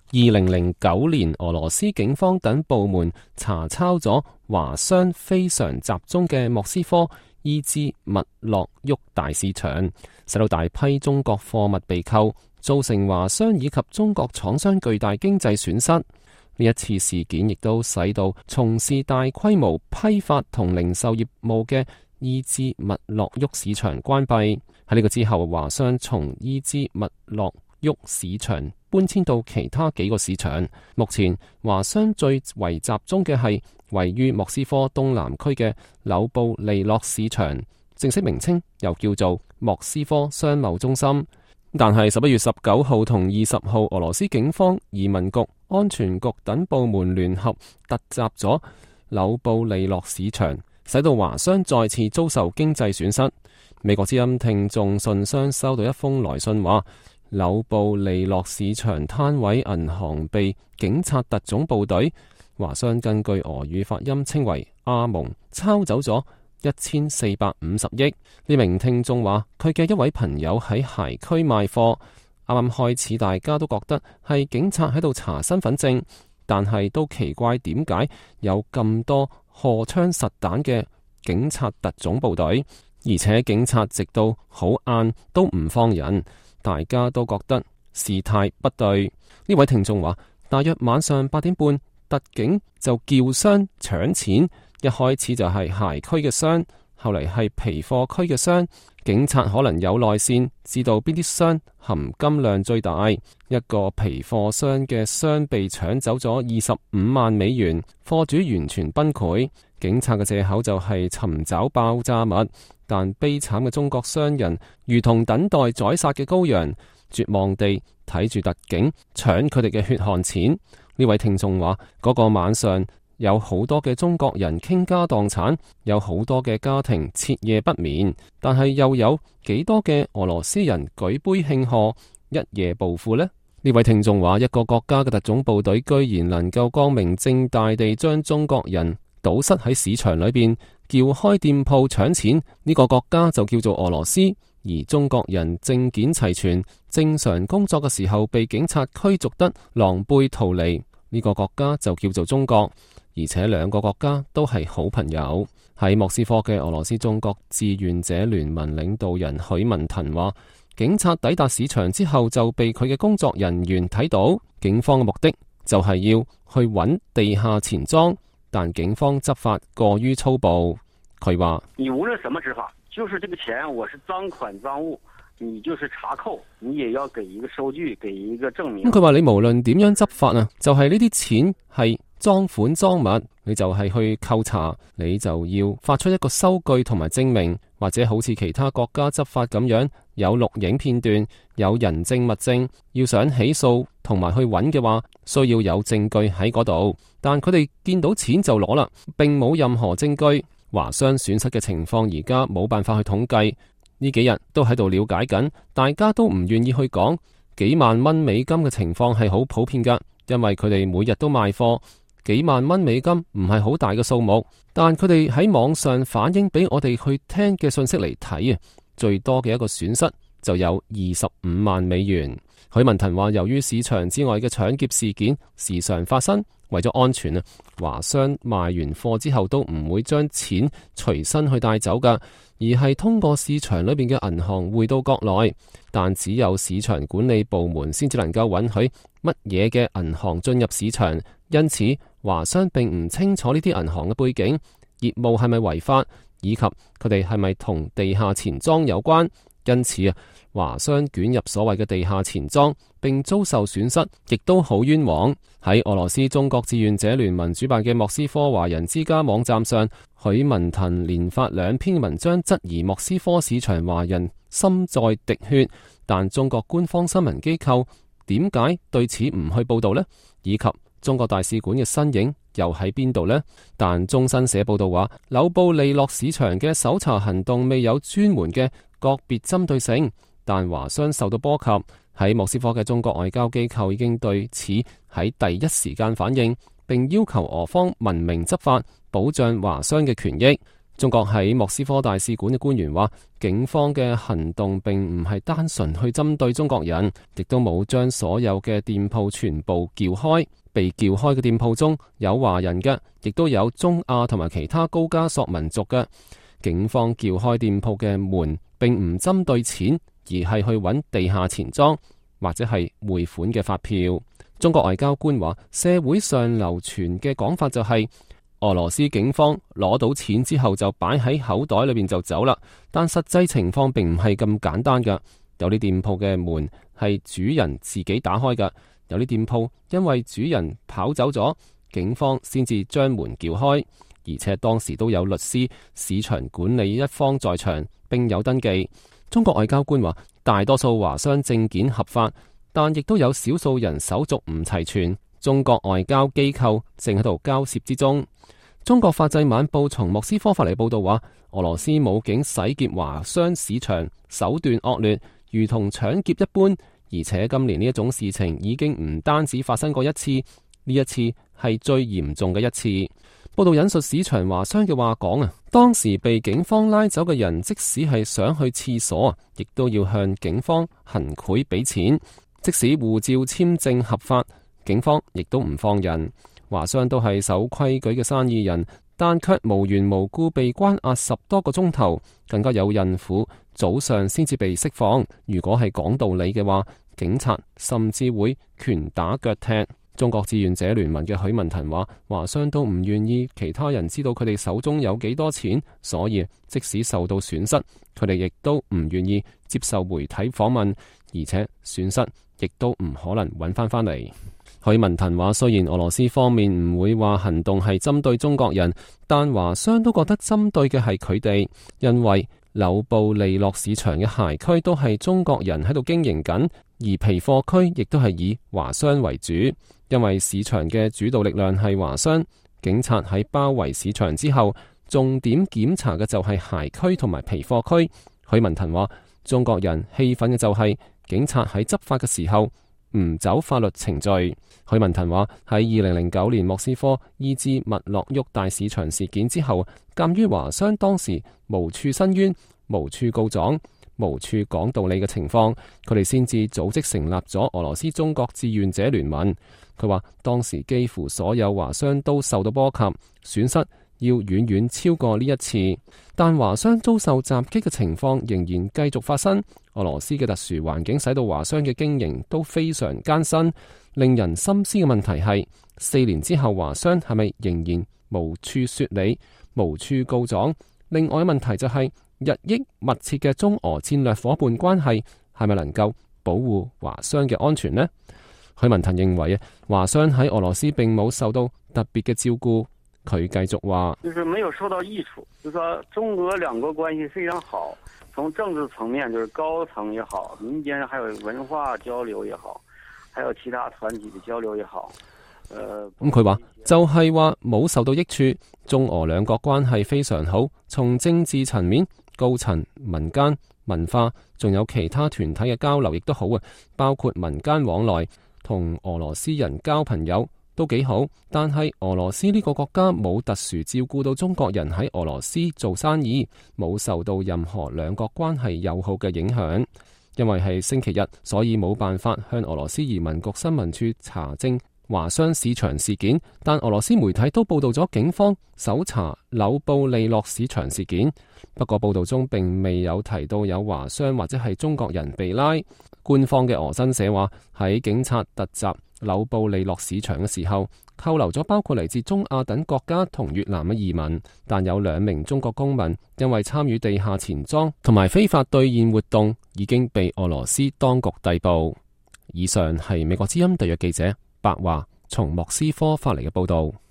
2009年，俄羅斯警方等部門查抄咗華商非常集中嘅莫斯科伊茲密諾沃大市場，使到大批中國貨物被扣，造成華商以及中國廠商巨大經濟損失。呢一次事件亦都使到從事大規模批發同零售業務嘅伊茲密諾沃市場關閉。喺呢個之後，華商從伊茲密諾沃市場搬遷到其他幾個市場。目前華商最為集中嘅係位於莫斯科東南區嘅紐布利諾市場，正式名稱又叫做莫斯科商貿中心。但係11月19號同20號，俄羅斯警方、移民局、安全局等部門聯合突襲咗紐布利諾市場，使到華商再次遭受經濟損失。美國之音聽眾信箱收到一封來信話，紐布利諾市場攤位銀行被警察特種部隊，華商根據俄語發音稱為阿蒙，抄走咗1450億。呢名聽眾話，佢嘅一位朋友喺鞋區賣貨，啱啱開始大家都覺得係警察喺度查身份證，但係都奇怪點解有咁多荷槍實彈嘅警察特種部隊，而且警察直到好晏都唔放人，大家都覺得事態不對。呢位聽眾話，大約晚上8點半，特警就叫商搶錢，一開始就係鞋區嘅商，後嚟係皮貨區嘅商。警察可能有內線，知道邊啲商含金量最大。一個皮貨商嘅商被搶走咗25萬美元，貨主完全崩潰。警察嘅借口就係尋找爆炸物，但悲慘嘅中國商人如同等待宰殺嘅羔羊，絕望地睇住特警搶佢哋嘅血汗錢。呢位聽眾話，嗰個晚上有好多嘅中國人傾家蕩產，有好多嘅家庭徹夜不眠，但係又有幾多嘅俄羅斯人舉杯慶賀，一夜暴富呢？呢位聽眾話，一個國家嘅特種部隊居然能夠光明正大地將中國人堵塞喺市場裏邊，撬開店鋪搶錢，呢個國家就叫做俄羅斯。而中國人證件齊全，正常工作嘅時候被警察驅逐得狼狽逃離，呢個國家就叫做中國。而且兩個國家都係好朋友。喺莫斯科嘅俄羅斯中國志願者聯盟領導人許文騰話，警察抵達市場之後就被佢嘅工作人員睇到，警方嘅目的就係要去揾地下錢莊，但警方執法過於粗暴。佢話， 你無論什麼執法，就是這個錢我是贓款贓物，你就是查扣，你也要給一個收據，給一個證明。 佢話，你無論點樣執法啊，就係呢啲錢係贓款贓物，你就係去扣查，你就要發出一個收據同埋證明，或者好似其他國家執法咁樣，有錄影片段，有人證物證。要想起訴同埋去揾嘅話，需要有證據喺嗰度，但佢哋見到錢就攞啦，並冇任何證據。華商損失嘅情況而家冇辦法去統計，呢幾日都喺度了解緊，大家都唔願意去講。幾萬蚊美金嘅情況係好普遍噶，因為佢哋每日都賣貨。幾萬蚊美金唔係好大嘅數目，但佢哋喺網上反映俾我哋去聽嘅信息嚟睇啊，最多嘅一個損失就有25萬美元。許文騰話，由於市場之外嘅搶劫事件時常發生，為咗安全啊，華商賣完貨之後都唔會將錢隨身去帶走噶，而係通過市場裏邊嘅銀行匯到國內，但只有市場管理部門先至能夠允許乜嘢嘅銀行進入市場，因此華商並唔清楚呢啲銀行嘅背景、業務係咪違法，以及佢哋係咪同地下錢莊有關。因此啊，華商捲入所謂嘅地下錢莊，並遭受損失，亦都好冤枉。喺俄羅斯中國志願者聯盟主辦嘅莫斯科華人之家網站上，許文騰連發2篇文章，質疑莫斯科市場華人心在滴血，但中國官方新聞機構點解對此唔去報道呢？以及中國大使館嘅身影又喺邊度呢？但中新社報道話，紐布利諾市場嘅搜查行動未有專門嘅個別針對性，但華商受到波及。喺莫斯科嘅中國外交機構已經對此喺第一時間反應，並要求俄方文明執法，保障華商嘅權益。 中國喺莫斯科大使館嘅官員話，警方嘅行動並唔係單純去針對中國人，亦都冇將所有嘅店鋪全部撬開。被撬開嘅店鋪中有華人嘅，亦都有中亞同埋其他高加索民族嘅。警方撬開店鋪嘅門，並唔針對錢，而係去揾地下錢莊或者係匯款嘅發票。中國外交官話，社會上流傳嘅講法就係，俄羅斯警方攞到錢之後就擺喺口袋裏邊就走啦，但實際情況並唔係咁簡單噶。有啲店鋪嘅門係主人自己打開噶，有啲店鋪因為主人跑走咗，警方先至將門撬開，而且當時都有律師、市場管理一方在場，並有登記。中國外交官話，大多數華商證件合法，但亦都有少數人手續唔齊全。中國外交機構正喺度交涉之中。中國法制晚報從莫斯科發嚟報道話，俄羅斯武警洗劫華商市場手段惡劣，如同搶劫一般，而且今年呢一種事情已經唔單止發生過一次，呢一次係最嚴重嘅一次。報道引述市場華商嘅話講，當時被警方拉走嘅人，即使係想去廁所，亦都要向警方行賄俾錢，即使護照簽證合法，警方亦都唔放人。華商都係守規矩嘅生意人，但卻無緣無故被關押10多個鐘頭，更加有孕婦早上先至被釋放。如果係講道理嘅話，警察甚至會拳打腳踢。中國志願者聯盟嘅許文騰話，華商都唔願意其他人知道佢哋手中有幾多錢，所以即使受到損失，佢哋亦都唔願意接受媒體訪問，而且損失亦都唔可能揾翻嚟。許文騰話，雖然俄羅斯方面唔會話行動係針對中國人，但華商都覺得針對嘅係佢哋，因為柳布利諾市場嘅鞋區都係中國人喺度經營緊，而皮貨區亦都係以華商為主。因為市場嘅主導力量係華商，警察喺包圍市場之後，重點檢查嘅就係鞋區同埋皮貨區。許文騰話，中國人氣憤嘅就係警察喺執法嘅時候唔走法律程序。許文騰話，喺2009年莫斯科伊茲密諾沃大市場事件之後，鑒於華商當時無處申冤、無處告狀、無處講道理嘅情況，佢哋先至組織成立咗俄羅斯中國志願者聯盟。佢話當時幾乎所有華商都受到波及，損失要遠遠超過呢一次，但華商遭受襲擊嘅情況仍然繼續發生。俄羅斯嘅特殊環境使到華商嘅經營都非常艱辛。令人深思嘅問題係，4年之後華商係咪仍然無處說理、無處告狀？另外嘅問題就係，日益密切嘅中俄戰略夥伴關係係咪能夠保護華商嘅安全呢？許文騰認為華商喺俄羅斯並冇受到特別嘅照顧。佢繼續話， 就是沒有受到益處，就是說中俄兩國關係非常好，從政治層面就是高層也好，民間還有文化交流也好，還有其他團體的交流也好。 咁佢話就係話冇受到益處，中俄兩國關係非常好，從政治層面、高層、民間、文化，仲有其他團體嘅交流亦都好啊，包括民間往來，同俄羅斯人交朋友都幾好。但係俄羅斯呢個國家冇特殊照顧到中國人喺俄羅斯做生意，冇受到任何兩國關係友好嘅影響。因為係星期日，所以冇辦法向俄羅斯移民局新聞處查證華商市場事件，但俄羅斯媒體都報道咗警方搜查柳布利諾市場事件。不過報道中並未有提到有華商或者係中國人被拉。官方嘅俄新社話，喺警察突襲柳布利諾市場嘅時候，扣留咗包括嚟自中亞等國家同越南嘅移民，但有2名中國公民因為參與地下錢莊同埋非法兌現活動，已經被俄羅斯當局逮捕。以上係美國之音特約記者白華從莫斯科發嚟嘅報道。